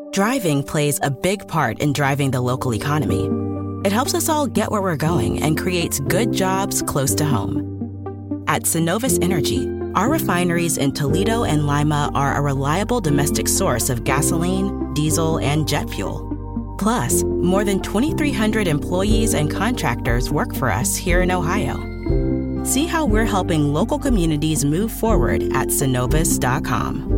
Driving plays a big part in driving the local economy. It helps us all get where we're going and creates good jobs close to home. At Synovus Energy, our refineries in Toledo and Lima are a reliable domestic source of gasoline, diesel, and jet fuel. Plus, more than 2,300 employees and contractors work for us here in Ohio. See how we're helping local communities move forward at Synovus.com.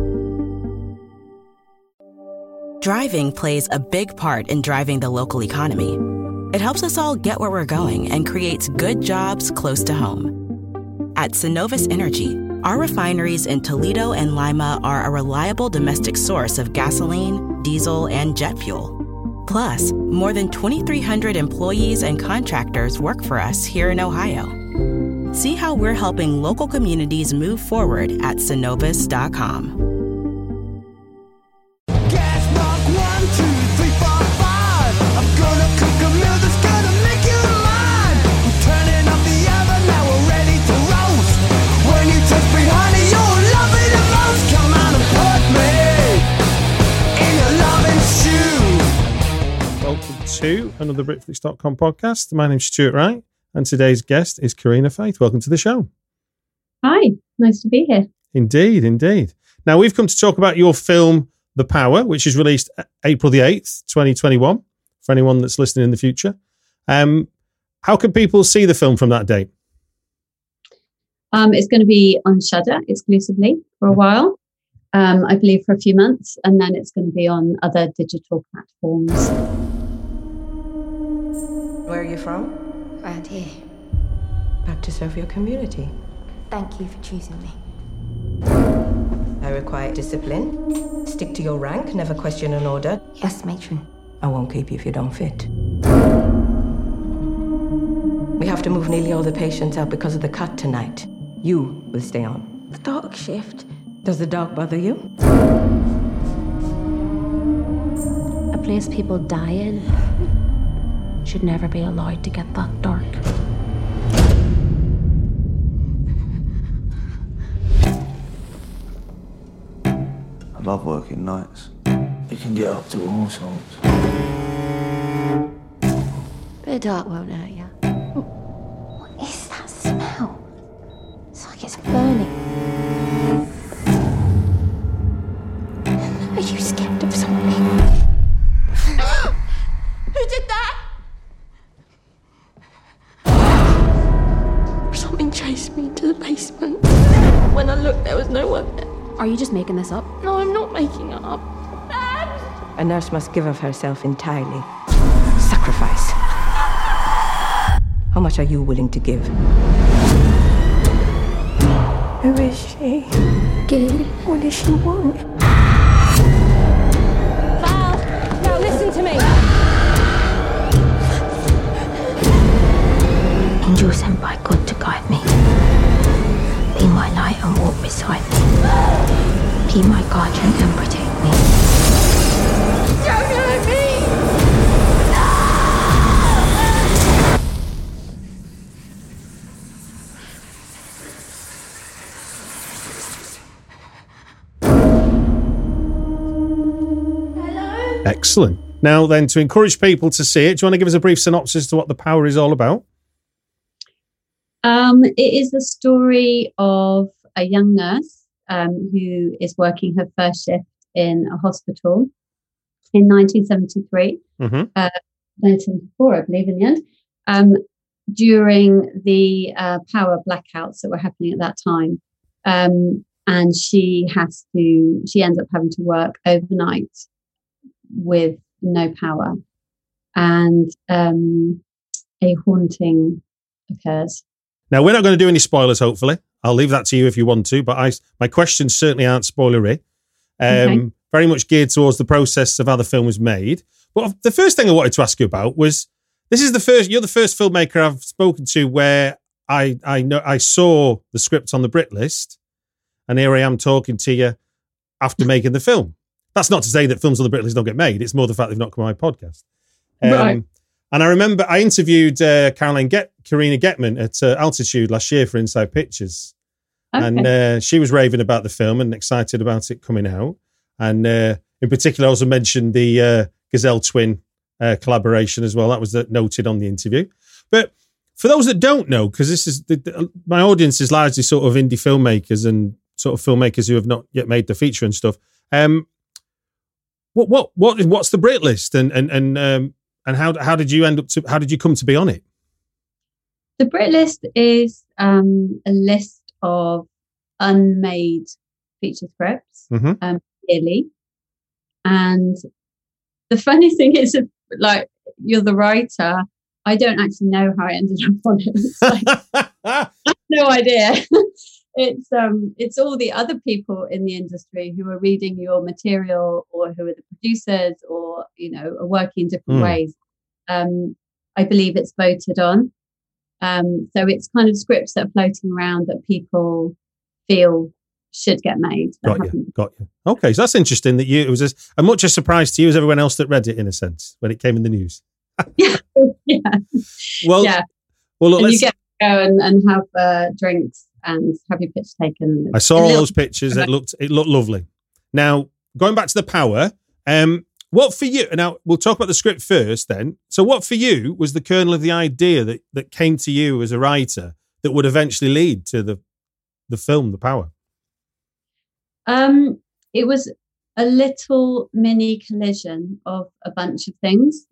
Driving plays a big part in driving the local economy. It helps us all get where we're going and creates good jobs close to home. At Synovus Energy, our refineries in Toledo and Lima are a reliable domestic source of gasoline, diesel, and jet fuel. Plus, more than 2,300 employees and contractors work for us here in Ohio. See how we're helping local communities move forward at Synovus.com. To another Britflix.com podcast. My name's Stuart Wright, and today's guest is Karina Faith. Welcome to the show. Hi, nice to be here. Indeed. Now, we've come to talk about your film, The Power, which is released April the 8th, 2021, for anyone that's listening in the future. How can people see the film from that date? It's going to be on Shudder exclusively for a while, I believe for a few months, and then it's going to be on other digital platforms. Where are you from? Around here. Back to serve your community. Thank you for choosing me. I require discipline. Stick to your rank, never question an order. Yes, matron. I won't keep you if you don't fit. We have to move nearly all the patients out because of the cut tonight. You will stay on. The dark shift. Does the dark bother you? A place people die in should never be allowed to get that dark. I love working nights. You can get up to all sorts. Bit of dark won't hurt you. What is that smell? It's like it's burning. Are you scared of something? Who did that? Something chased me to the basement. When I looked, there was no one there. Are you just making this up? No, I'm not making it up. A nurse must give of herself entirely. Sacrifice. How much are you willing to give? Who is she? Gay. What does she want? Val, now listen to me. Angel sent by God to guide me. Be my light and walk beside me. Be my guardian and protect me. Don't hurt me! Hello? Excellent. Now then, to encourage people to see it, do you want to give us a brief synopsis to what The Power is all about? It is the story of a young nurse who is working her first shift in a hospital in 1973, 1974, I believe, in the end, during the power blackouts that were happening at that time. And she ends up having to work overnight with no power. And a haunting occurs. Now, we're not going to do any spoilers, hopefully. I'll leave that to you if you want to, but my questions certainly aren't spoilery. Okay. Very much geared towards the process of how the film was made. But the first thing I wanted to ask you about was, you're the first filmmaker I've spoken to where I saw the script on the Brit list, and here I am talking to you after making the film. That's not to say that films on the Brit list don't get made. It's more the fact they've not come on my podcast. Right. And I remember I interviewed Karina Getman at Altitude last year for Inside Pictures. Okay. And she was raving about the film and excited about it coming out. And it in particular, I also mentioned the Gazelle Twin collaboration as well. That was noted on the interview. But for those that don't know, because this is my audience is largely sort of indie filmmakers and sort of filmmakers who have not yet made the feature and stuff. What's the Brit List and how did you come to be on it? The Brit List is a list of unmade feature scripts, yearly. And the funny thing is, like, you're the writer. I don't actually know how I ended up on it. It's like, I have no idea. It's all the other people in the industry who are reading your material, or who are the producers, or are working in different ways. I believe it's voted on. So it's kind of scripts that are floating around that people feel should get made. Got you. Okay, so that's interesting that it was as much a surprise to you as everyone else that read it, in a sense, when it came in the news. Yeah. Well, look, and you get to go and have drinks and have your picture taken. I saw all those pictures. It looked lovely. Now, going back to the Power, what for you? Now we'll talk about the script first. Then, so what for you was the kernel of the idea that came to you as a writer that would eventually lead to the film, The Power? It was a little mini collision of a bunch of things.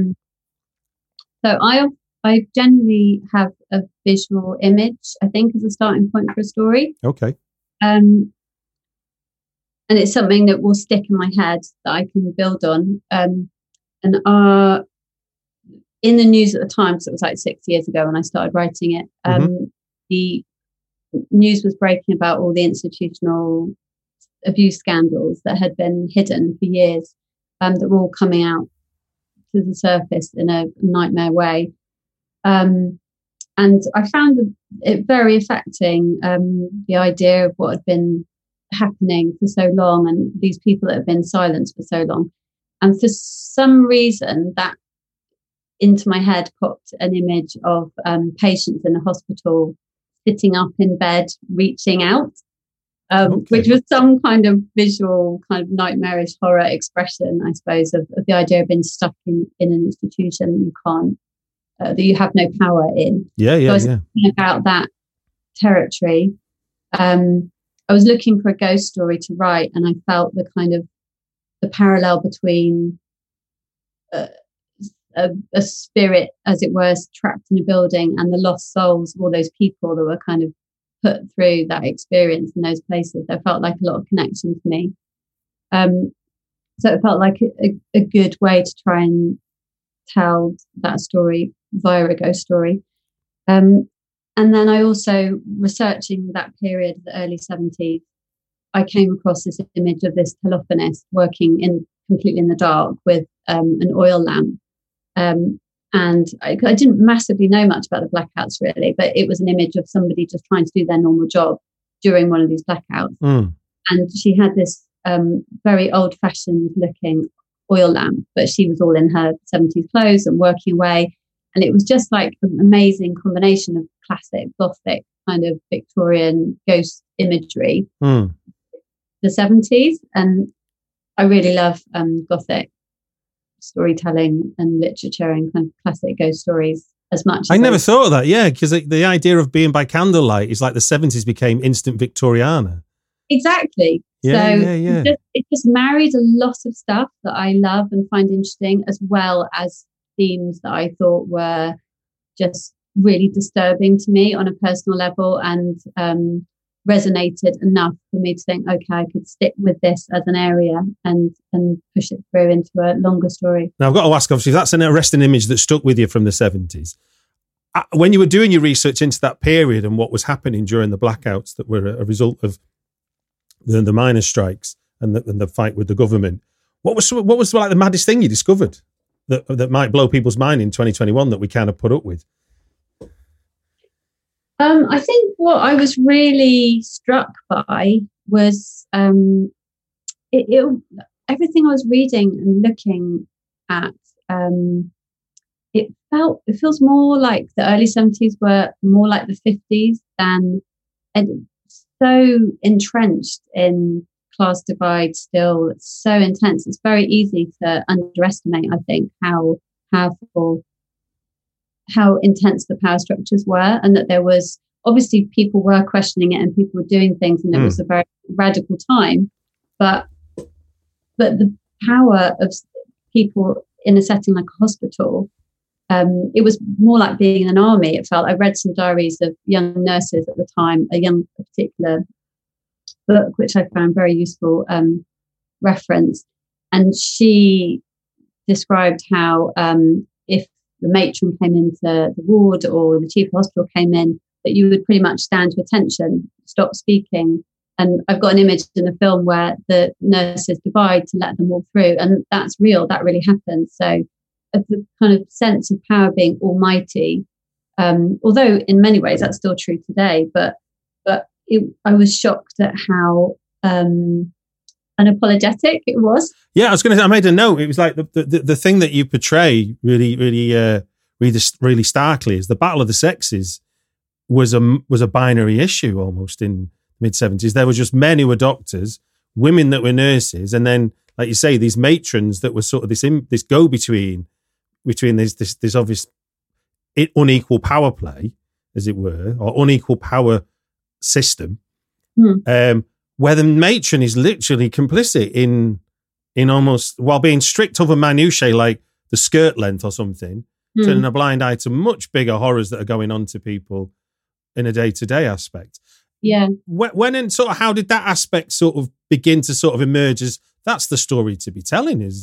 So I generally have a visual image, I think, as a starting point for a story. Okay. And it's something that will stick in my head that I can build on. And in the news at the time, so it was like 6 years ago when I started writing it, the news was breaking about all the institutional abuse scandals that had been hidden for years, that were all coming out to the surface in a nightmare way. And I found it very affecting, the idea of what had been happening for so long, and these people that have been silenced for so long. And for some reason, that into my head popped an image of patients in a hospital sitting up in bed, reaching out, which was some kind of visual, kind of nightmarish horror expression, I suppose, of the idea of being stuck in an institution you can't, that you have no power in. So I was thinking about that territory. I was looking for a ghost story to write, and I felt the parallel between a spirit, as it were, trapped in a building, and the lost souls of all those people that were kind of put through that experience in those places. There felt like a lot of connection to me. So it felt like a good way to try and tell that story via a ghost story. And then I also, researching that period, the early 70s, I came across this image of this telephonist working completely in the dark with an oil lamp. And I didn't massively know much about the blackouts, really, but it was an image of somebody just trying to do their normal job during one of these blackouts. And she had this very old-fashioned looking oil lamp, but she was all in her 70s clothes and working away. And it was just like an amazing combination of classic Gothic kind of Victorian ghost imagery, the 70s. And I really love Gothic storytelling and literature and kind of classic ghost stories as much. I never thought of that, because the idea of being by candlelight is like the 70s became instant Victoriana. Exactly. It just married a lot of stuff that I love and find interesting, as well as themes that I thought were just really disturbing to me on a personal level, and resonated enough for me to think, okay, I could stick with this as an area and push it through into a longer story. Now, I've got to ask, obviously, that's an arresting image that stuck with you from the 70s. When you were doing your research into that period and what was happening during the blackouts that were a result of the miners' strikes and the fight with the government, what was like the maddest thing you discovered that might blow people's mind in 2021 that we kind of put up with? I think what I was really struck by was everything I was reading and looking at. It feels more like the early 70s were more like the 50s, and so entrenched in class divide still. It's so intense. It's very easy to underestimate, I think, how powerful, how intense the power structures were, and that there was obviously people were questioning it and people were doing things, and it was a very radical time. But the power of people in a setting like a hospital, it was more like being in an army. It felt. I read some diaries of young nurses at the time, a particular book which I found very useful reference, and she described how if the matron came into the ward or the chief of hospital came in, that you would pretty much stand to attention, stop speaking. And I've got an image in the film where the nurses divide to let them walk through, and that's real. That really happened. So the kind of sense of power being almighty, although in many ways that's still true today, but I was shocked at how unapologetic it was. Yeah, I was going to say, I made a note. It was like the thing that you portray really starkly is the battle of the sexes was a binary issue almost in mid-70s. There were just men who were doctors, women that were nurses, and then, like you say, these matrons that were sort of this go-between between this obvious unequal power play, as it were, or unequal power system, where the matron is literally complicit in almost, while being strict over minutiae like the skirt length or something, turning a blind eye to much bigger horrors that are going on to people in a day-to-day aspect. Yeah. When and sort of how did that aspect sort of begin to sort of emerge as that's the story to be telling as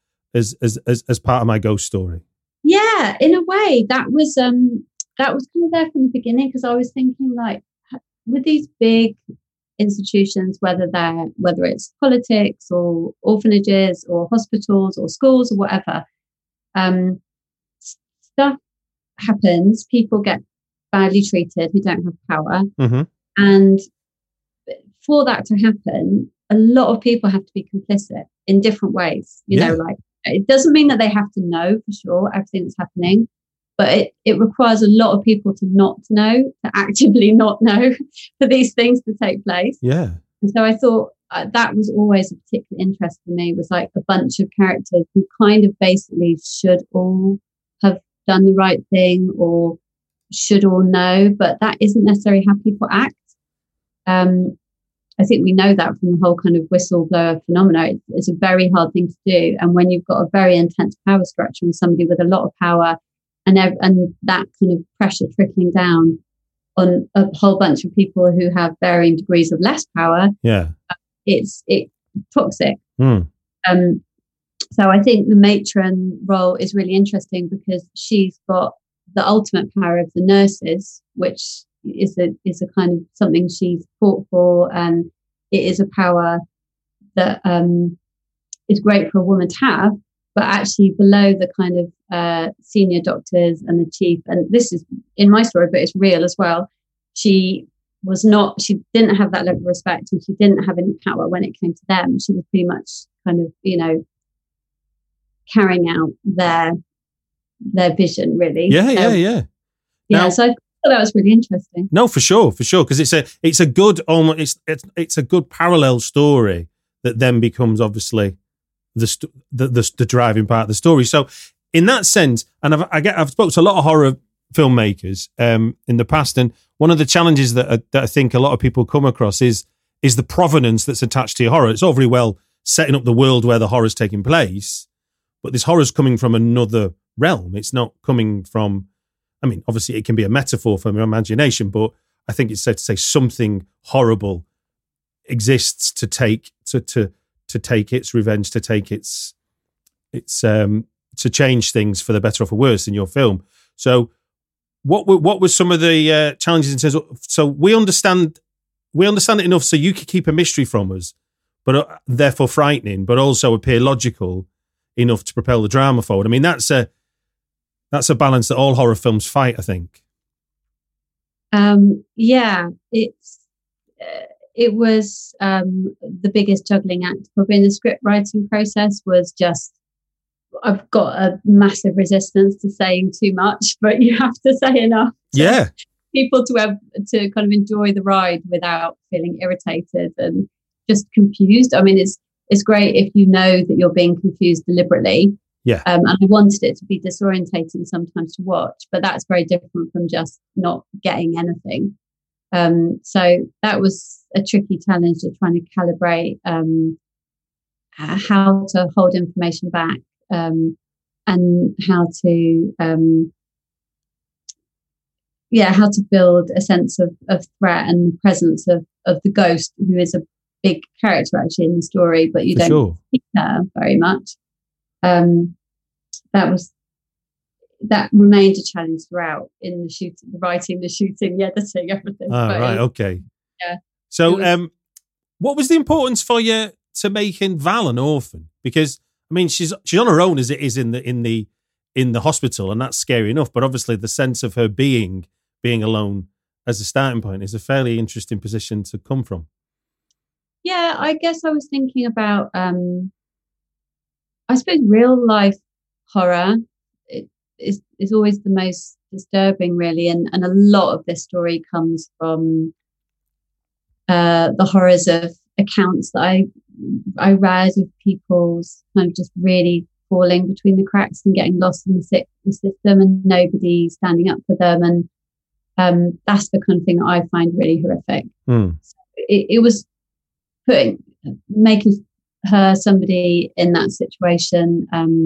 part of my ghost story? Yeah, in a way that was kind of there from the beginning, because I was thinking, like, with these big institutions, whether it's politics or orphanages or hospitals or schools or whatever, stuff happens. People get badly treated who don't have power. And for that to happen, a lot of people have to be complicit in different ways. You know, like, it doesn't mean that they have to know for sure everything that's happening, but it requires a lot of people to not know, to actively not know, for these things to take place. Yeah. And so I thought that was always a particular interest for me, was like a bunch of characters who kind of basically should all have done the right thing or should all know, but that isn't necessarily how people act. I think we know that from the whole kind of whistleblower phenomena. It's a very hard thing to do. And when you've got a very intense power structure and somebody with a lot of power and that kind of pressure trickling down on a whole bunch of people who have varying degrees of less power, it's toxic. So I think the matron role is really interesting because she's got the ultimate power of the nurses, which is a kind of something she's fought for, and it is a power that is great for a woman to have, but actually below the kind of senior doctors and the chief, and this is in my story, but it's real as well, she didn't have that level of respect, and she didn't have any power when it came to them. She was pretty much kind of, you know, carrying out their vision, really. Now, so I thought that was really interesting. No, for sure, because it's a good almost it's a good parallel story that then becomes obviously the driving part of the story. So in that sense, and I've spoken to a lot of horror filmmakers in the past, and one of the challenges that I think a lot of people come across is the provenance that's attached to your horror. It's all very well setting up the world where the horror's taking place, but this horror's coming from another realm. It's not coming from, I mean, obviously it can be a metaphor for my imagination, but I think it's safe to say something horrible exists to take its revenge, to take its to change things for the better or for worse in your film. So what were some of the challenges in terms of, so we understand it enough so you could keep a mystery from us, but therefore frightening, but also appear logical enough to propel the drama forward. I mean, that's a balance that all horror films fight, I think. It was the biggest juggling act probably in the script writing process. Was just, I've got a massive resistance to saying too much, but you have to say enough. People to kind of enjoy the ride without feeling irritated, and just confused. I mean, it's great if you know that you're being confused deliberately. Yeah. And I wanted it to be disorientating sometimes to watch, but that's very different from just not getting anything. So that was a tricky challenge of trying to calibrate how to hold information back, and how to how to build a sense of threat and the presence of the ghost, who is a big character actually in the story, but you don't see her very much. That remained a challenge throughout in the shooting, the writing, the shooting, the editing, everything. Right, okay. Yeah. So, what was the importance for you to making Val an orphan? Because I mean, she's on her own as it is in the hospital, and that's scary enough. But obviously, the sense of her being alone as a starting point is a fairly interesting position to come from. Yeah, I guess I was thinking about, I suppose, real life horror is always the most disturbing, really, and a lot of this story comes from the horrors of accounts that I read of people's kind of just really falling between the cracks and getting lost in the system, and nobody standing up for them, and that's the kind of thing that I find really horrific. So it was making her somebody in that situation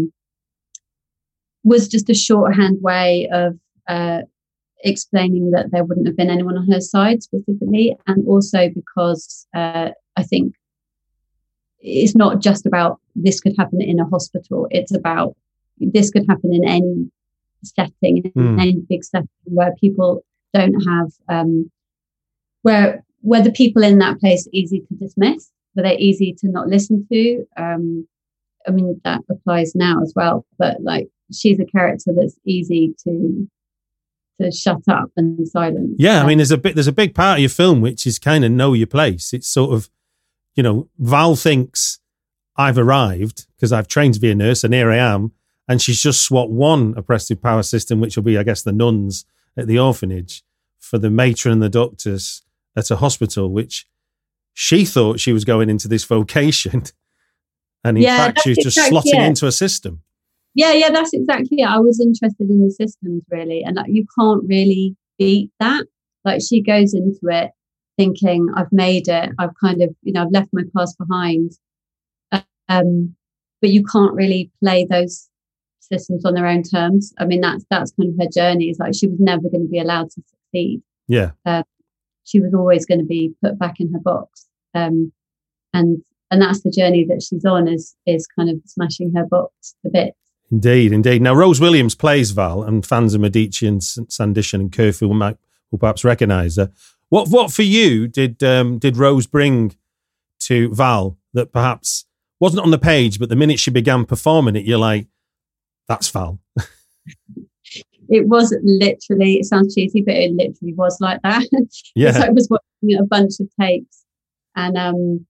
was just a shorthand way of explaining that there wouldn't have been anyone on her side specifically, and also because I think it's not just about this could happen in a hospital. It's about this could happen in any setting, in any big setting where people don't have, where the people in that place are easy to dismiss, where they're easy to not listen to. I mean, that applies now as well, but like, she's a character that's easy to shut up and silence. Yeah, I mean, there's a big part of your film which is kind of know your place. It's sort of, you know, Val thinks I've arrived because I've trained to be a nurse, and here I am, and she's just swapped one oppressive power system, which will be, I guess, the nuns at the orphanage, for the matron and the doctors at a hospital, which she thought she was going into this vocation, and in fact, she's just slotting into a system. Yeah, that's exactly it. I was interested in the systems, really. And like, you can't really beat that. Like, she goes into it thinking, I've made it. I've kind of, I've left my past behind. But you can't really play those systems on their own terms. I mean, that's kind of her journey. It's like she was never going to be allowed to succeed. Yeah. She was always going to be put back in her box. And that's the journey that she's on, is kind of smashing her box a bit. Indeed. Now, Rose Williams plays Val, and fans of Medici and Sandition and Curfew will perhaps recognise her. What for you did Rose bring to Val that perhaps wasn't on the page, but the minute she began performing it, you're like, that's Val? It was literally, it sounds cheesy, but it literally was like that. Yeah. So I was watching a bunch of tapes, and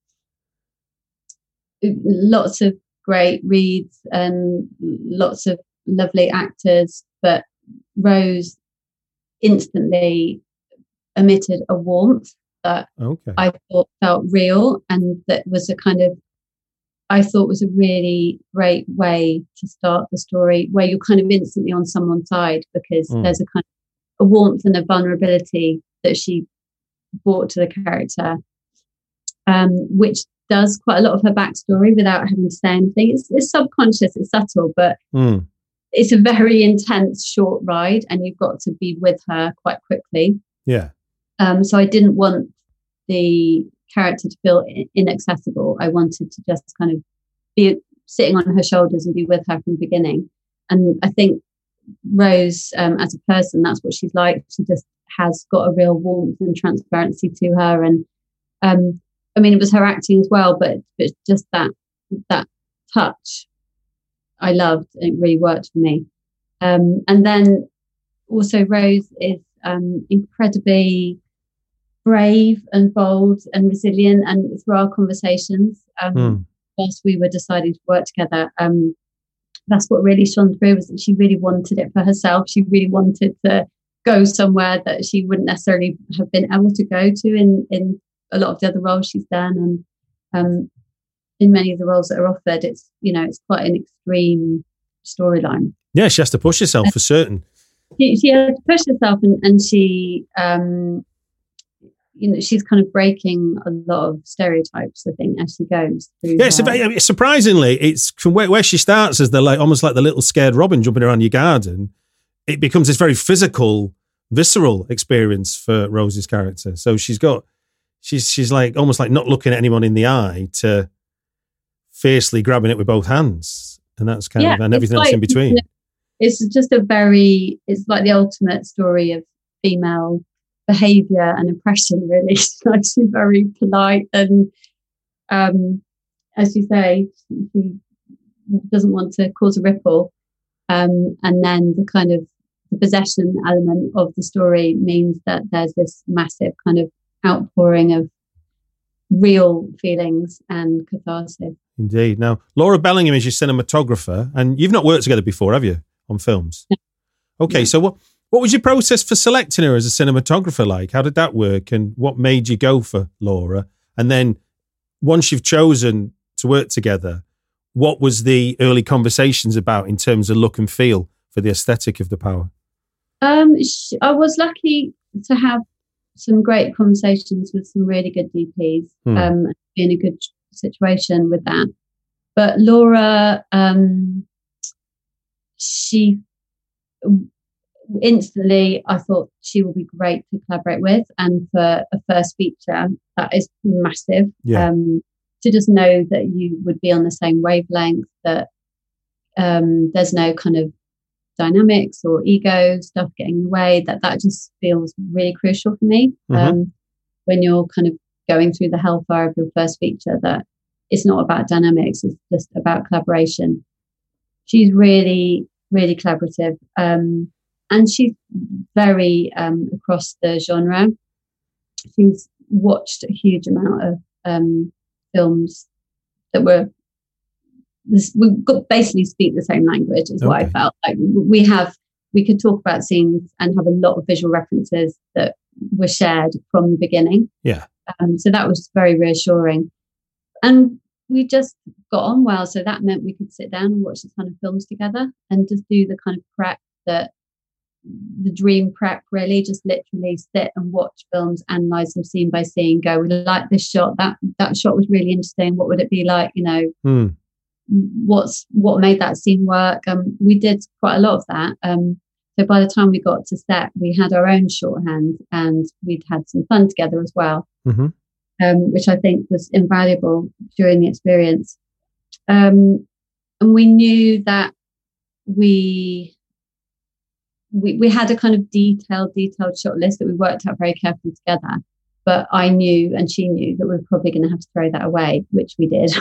lots of great reads and lots of lovely actors, but Rose instantly emitted a warmth that I thought felt real, and that was I thought was a really great way to start the story, where you're kind of instantly on someone's side, because there's a kind of a warmth and a vulnerability that she brought to the character, which does quite a lot of her backstory without having to say anything. It's subconscious, it's subtle, but it's a very intense short ride, and you've got to be with her quite quickly. Yeah. So I didn't want the character to feel inaccessible. I wanted to just kind of be sitting on her shoulders and be with her from the beginning. And I think Rose, as a person, that's what she's like. She just has got a real warmth and transparency to her. And I mean, it was her acting as well, but just that touch I loved. It really worked for me. And then also Rose is incredibly brave and bold and resilient, and through our conversations whilst we were deciding to work together, that's what really shone through, was that she really wanted it for herself. She really wanted to go somewhere that she wouldn't necessarily have been able to go to in a lot of the other roles she's done. in many of the roles that are offered, it's quite an extreme storyline. Yeah, she has to push herself for certain. She has to push herself, and she, she's kind of breaking a lot of stereotypes, I think, as she goes through. Yeah, surprisingly, it's from where she starts as almost like the little scared robin jumping around your garden. It becomes this very physical, visceral experience for Rose's character. So she's like almost like not looking at anyone in the eye to fiercely grabbing it with both hands, and that's kind of and everything else in between. It's just it's like the ultimate story of female behaviour and oppression, really. She's very polite and, as you say, she doesn't want to cause a ripple. And then the possession element of the story means that there's this massive kind of outpouring of real feelings and catharsis. Indeed. Now, Laura Bellingham is your cinematographer, and you've not worked together before, have you, on films? No. Okay, so what was your process for selecting her as a cinematographer like? How did that work, and what made you go for Laura? And then once you've chosen to work together, what was the early conversations about in terms of look and feel for the aesthetic of The Power? I was lucky to have some great conversations with some really good DPs, be in a good situation with that. But Laura, she instantly, I thought she will be great to collaborate with, and for a first feature, that is massive. Yeah. To just know that you would be on the same wavelength, that there's no kind of dynamics or ego stuff getting in the way, that just feels really crucial for me. When you're kind of going through the hellfire of your first feature, that it's not about dynamics, it's just about collaboration. She's really, really collaborative, and she's very across the genre. She's watched a huge amount of films that we basically speak the same language, is what I felt like. We could talk about scenes and have a lot of visual references that were shared from the beginning. Yeah. So that was very reassuring, and we just got on well. So that meant we could sit down and watch the kind of films together and just do the kind of prep, the dream prep, really, just literally sit and watch films, analyze them scene by scene, go, we like this shot, that shot was really interesting, what would it be like, what made that scene work. We did quite a lot of that. So by the time we got to set, we had our own shorthand, and we'd had some fun together as well, which I think was invaluable during the experience. And we knew that we had a kind of detailed shot list that we worked out very carefully together. But I knew, and she knew, that we were probably going to have to throw that away, which we did.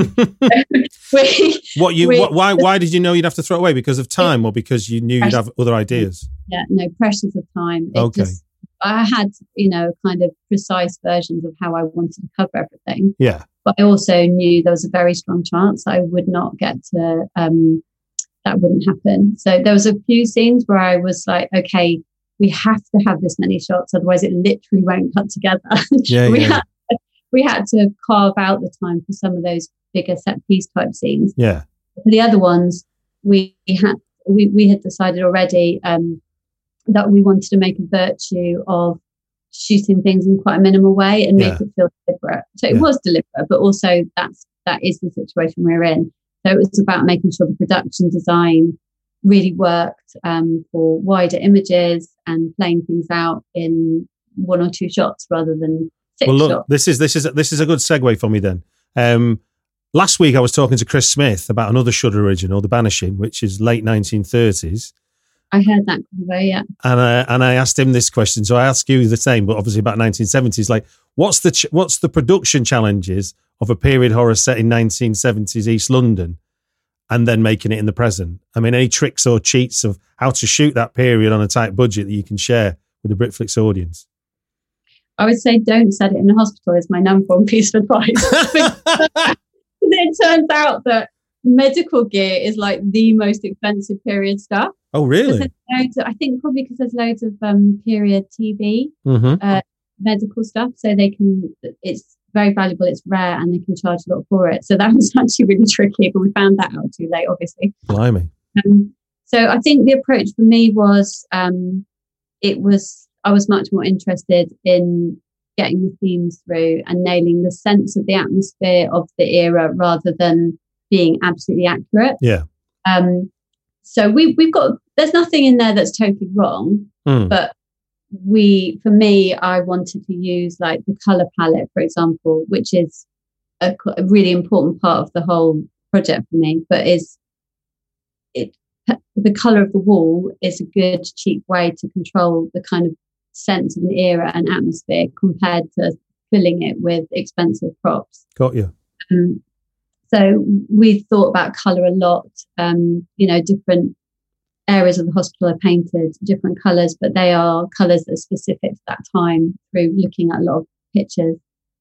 Why did you know you'd have to throw it away? Because of time, or because you knew you'd have other ideas? Yeah, no, pressures of time. I had, kind of precise versions of how I wanted to cover everything. Yeah. But I also knew there was a very strong chance I would not get to, that wouldn't happen. So there was a few scenes where I was like, okay, we have to have this many shots, otherwise it literally won't cut together. We had to carve out the time for some of those bigger set piece type scenes. Yeah. For the other ones, we had decided already that we wanted to make a virtue of shooting things in quite a minimal way and make it feel deliberate. So it was deliberate, but also that is the situation we're in. So it was about making sure the production design really worked for wider images and playing things out in one or two shots rather than six shots. This is a good segue for me then. Last week I was talking to Chris Smith about another Shudder original, The Banishing, which is late 1930s. I heard that convo, yeah. And I asked him this question, so I ask you the same, but obviously about 1970s. Like, what's the production challenges of a period horror set in 1970s East London, and then making it in the present? I mean, any tricks or cheats of how to shoot that period on a tight budget that you can share with the Britflix audience? I would say don't set it in a hospital is my number one piece of advice. It turns out that medical gear is like the most expensive period stuff. Oh, really? I think probably because there's loads of period TV, medical stuff, so it's very valuable. It's rare, and they can charge a lot for it. So that was actually really tricky, but we found that out too late, obviously. Blimey. So I think the approach for me was, I was much more interested in getting the themes through and nailing the sense of the atmosphere of the era rather than being absolutely accurate. Yeah. So we've got, there's nothing in there that's totally wrong, but for me, I wanted to use like the color palette, for example, which is a really important part of the whole project for me, but the color of the wall is a good, cheap way to control the kind of sense of an era and atmosphere compared to filling it with expensive props. Got you. So we thought about colour a lot. Different areas of the hospital are painted different colours, but they are colours that are specific to that time through looking at a lot of pictures.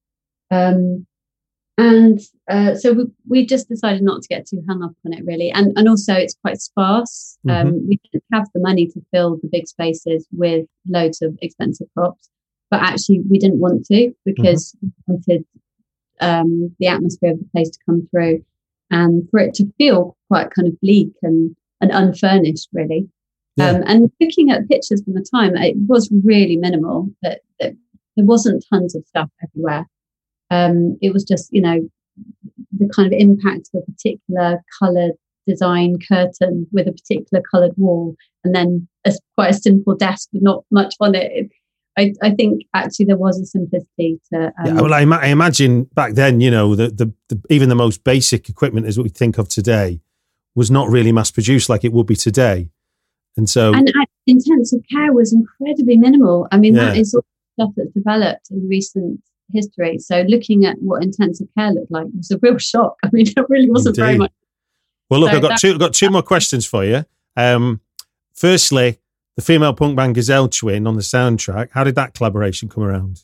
So we just decided not to get too hung up on it, really. And also it's quite sparse. We didn't have the money to fill the big spaces with loads of expensive props, but actually we didn't want to, because we wanted the atmosphere of the place to come through and for it to feel quite kind of bleak and unfurnished, really. Yeah. And looking at pictures from the time, it was really minimal. That there wasn't tons of stuff everywhere. It was just, the kind of impact of a particular coloured design curtain with a particular coloured wall, and then quite a simple desk with not much on it. I think actually there was a simplicity to. I imagine back then, the even the most basic equipment as what we think of today was not really mass produced like it would be today, and intensive care was incredibly minimal. I mean, that is all stuff that's developed in recent history. So looking at what intensive care looked like was a real shock. I mean, there really wasn't very much. Well, look, I've got two more questions for you. Firstly, the female punk band Gazelle Twin on the soundtrack. How did that collaboration come around?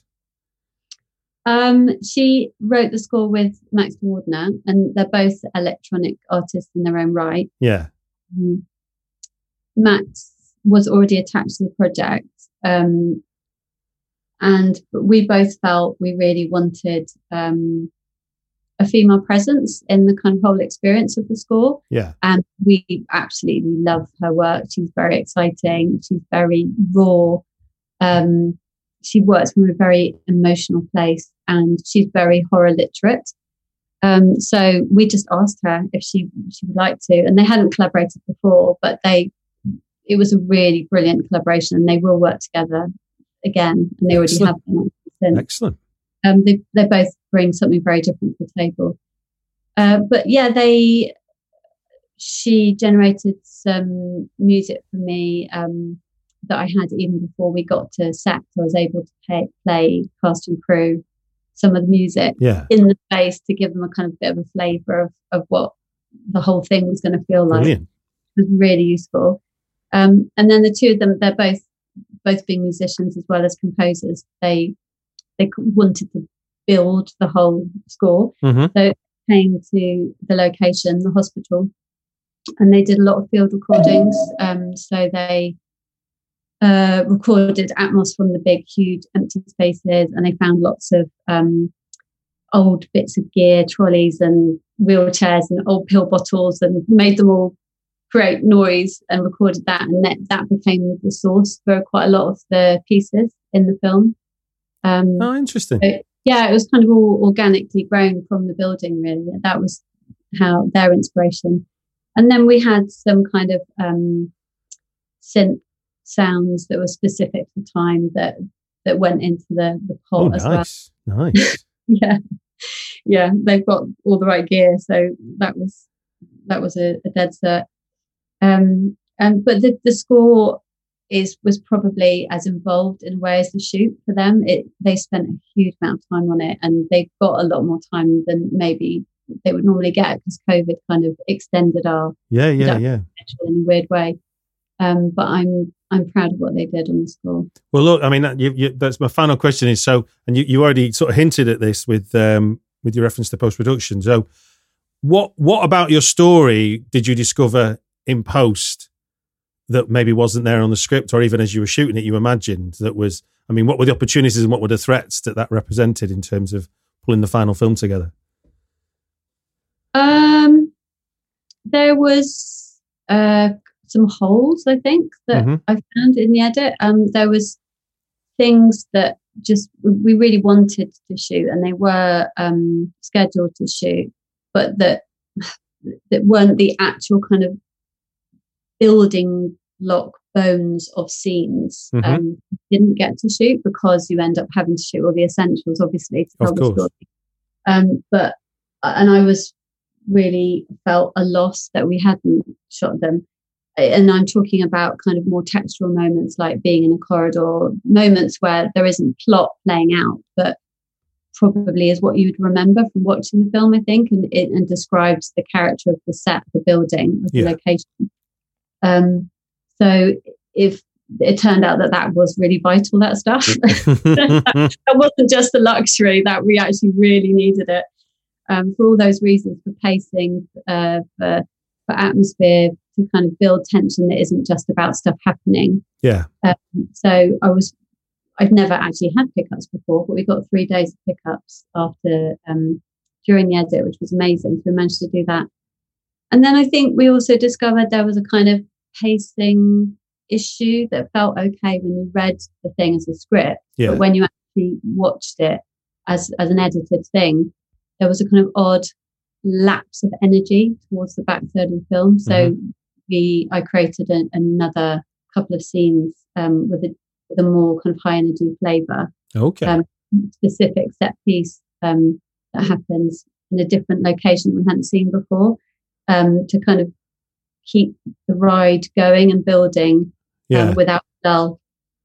She wrote the score with Max Wardner, and they're both electronic artists in their own right. Yeah. Max was already attached to the project, and we both felt we really wanted a female presence in the kind of whole experience of the score. Yeah. And we absolutely love her work. She's very exciting. She's very raw. She works from a very emotional place, and she's very horror literate. So we just asked her if she would like to, and they hadn't collaborated before, but it was a really brilliant collaboration, and they will work together again, and they already have been. Excellent. They both bring something very different to the table. But yeah, she generated some music for me that I had even before we got to set. So I was able to play cast and crew some of the music in the space to give them a kind of bit of a flavour of what the whole thing was going to feel like. Brilliant. It was really useful. And then the two of them, they're both being musicians as well as composers. They wanted to build the whole score. So they came to the location, the hospital, and they did a lot of field recordings. So they recorded Atmos from the big, huge empty spaces, and they found lots of old bits of gear, trolleys and wheelchairs and old pill bottles, and made them all create noise and recorded that, and that became the source for quite a lot of the pieces in the film. Interesting. So, yeah, it was kind of all organically grown from the building, really. That was how their inspiration. And then we had some kind of synth sounds that were specific to the time that went into the pot as well. Nice. Yeah, they've got all the right gear, so that was a dead cert. But the score was probably as involved in a way as the shoot for them. They spent a huge amount of time on it, and they got a lot more time than maybe they would normally get, because COVID kind of extended our schedule in a weird way. But I'm proud of what they did on the score. Well, look, I mean, that's my final question is, so, and you already sort of hinted at this with your reference to post-production. So what about your story did you discover in post that maybe wasn't there on the script, or even as you were shooting it, you imagined that was, I mean, what were the opportunities and what were the threats that represented in terms of pulling the final film together? There was some holes, I think, that I found in the edit. There was things that just we really wanted to shoot, and they were scheduled to shoot, but that weren't the actual kind of building block bones of scenes. You didn't get to shoot because you end up having to shoot all the essentials, obviously, to tell the story. But I was really felt a loss that we hadn't shot them. And I'm talking about kind of more textual moments, like being in a corridor, moments where there isn't plot playing out, but probably is what you would remember from watching the film, I think, and describes the character of the set, the building, of the location. So if it turned out that was really vital, that stuff, that wasn't just a luxury, that we actually really needed it for all those reasons, for pacing, for atmosphere, to kind of build tension that isn't just about stuff happening. So I'd never actually had pickups before, but we got 3 days of pickups after during the edit, which was amazing. So we managed to do that. And then I think we also discovered there was a kind of pacing issue that felt okay when you read the thing as a script, but when you actually watched it as an edited thing, there was a kind of odd lapse of energy towards the back third of the film. So I created another couple of scenes with a more kind of high energy flavour. Specific set piece that happens in a different location we hadn't seen before, to kind of keep the ride going and building without lull.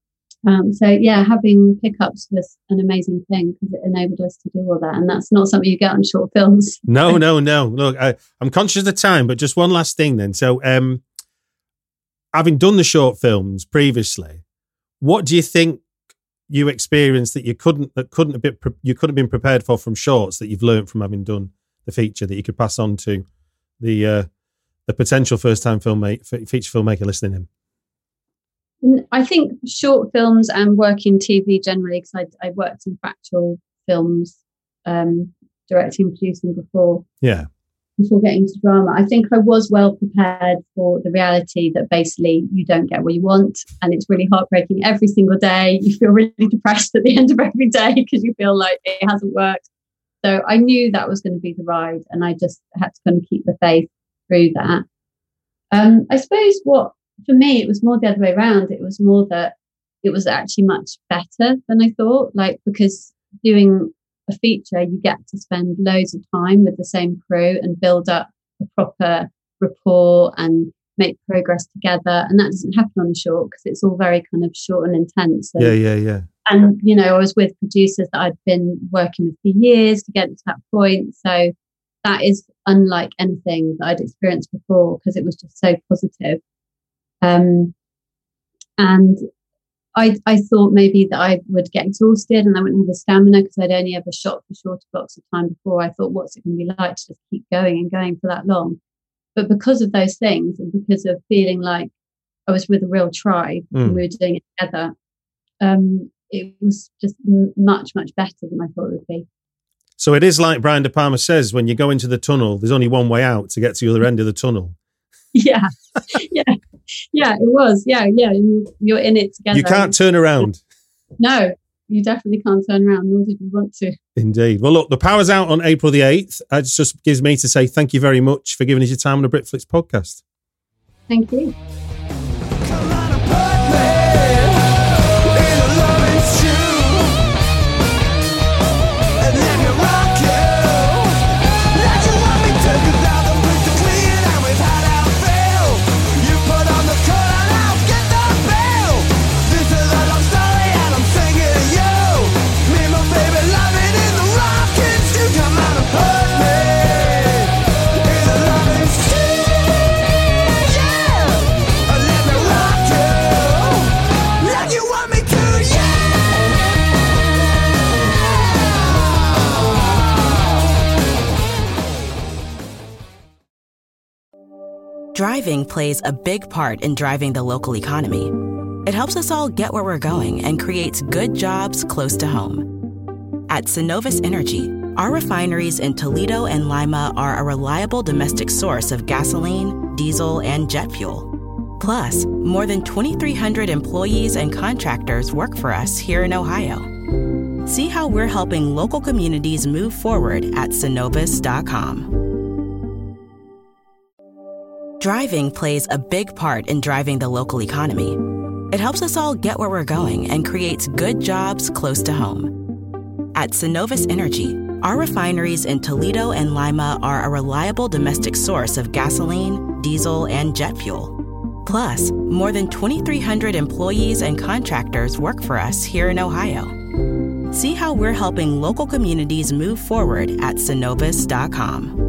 Having pickups was an amazing thing because it enabled us to do all that, and that's not something you get on short films. No. Look, I'm conscious of the time, but just one last thing then. So, having done the short films previously, what do you think you experienced that you couldn't have been prepared for from shorts that you've learned from having done the feature that you could pass on to the potential first-time feature filmmaker listening in? I think short films and working TV generally, because I worked in factual films, directing and producing before getting to drama. I think I was well prepared for the reality that basically you don't get what you want, and it's really heartbreaking every single day. You feel really depressed at the end of every day because you feel like it hasn't worked. So I knew that was going to be the ride, and I just had to kind of keep the faith through that. I suppose for me, it was more the other way around. It was more that it was actually much better than I thought, because doing a feature, you get to spend loads of time with the same crew and build up a proper rapport and make progress together. And that doesn't happen on a short because it's all very kind of short and intense. And, And, I was with producers that I'd been working with for years to get to that point. So that is unlike anything that I'd experienced before because it was just so positive. And I thought maybe that I would get exhausted and I wouldn't have the stamina because I'd only ever shot for shorter blocks of time before. I thought, what's it going to be like to just keep going and going for that long? But because of those things and because of feeling like I was with a real tribe and we were doing it together, it was just much, much better than I thought it would be. So it is like Brian De Palma says, when you go into the tunnel, there's only one way out to get to the other end of the tunnel. Yeah, it was. Yeah. You're in it together. You can't turn around. No, you definitely can't turn around, nor did we want to. Indeed. Well, look, the power's out on April the 8th. It just gives me to say thank you very much for giving us your time on the Britflix podcast. Thank you. Driving plays a big part in driving the local economy. It helps us all get where we're going and creates good jobs close to home. At Synovus Energy, Our refineries in Toledo and Lima are a reliable domestic source of gasoline, diesel, and jet fuel. Plus, more than 2,300 employees and contractors work for us here in Ohio. See how we're helping local communities move forward at Synovus.com. Driving plays a big part in driving the local economy. It helps us all get where we're going and creates good jobs close to home. At Synovus Energy, our refineries in Toledo and Lima are a reliable domestic source of gasoline, diesel, and jet fuel. Plus, more than 2,300 employees and contractors work for us here in Ohio. See how we're helping local communities move forward at Synovus.com.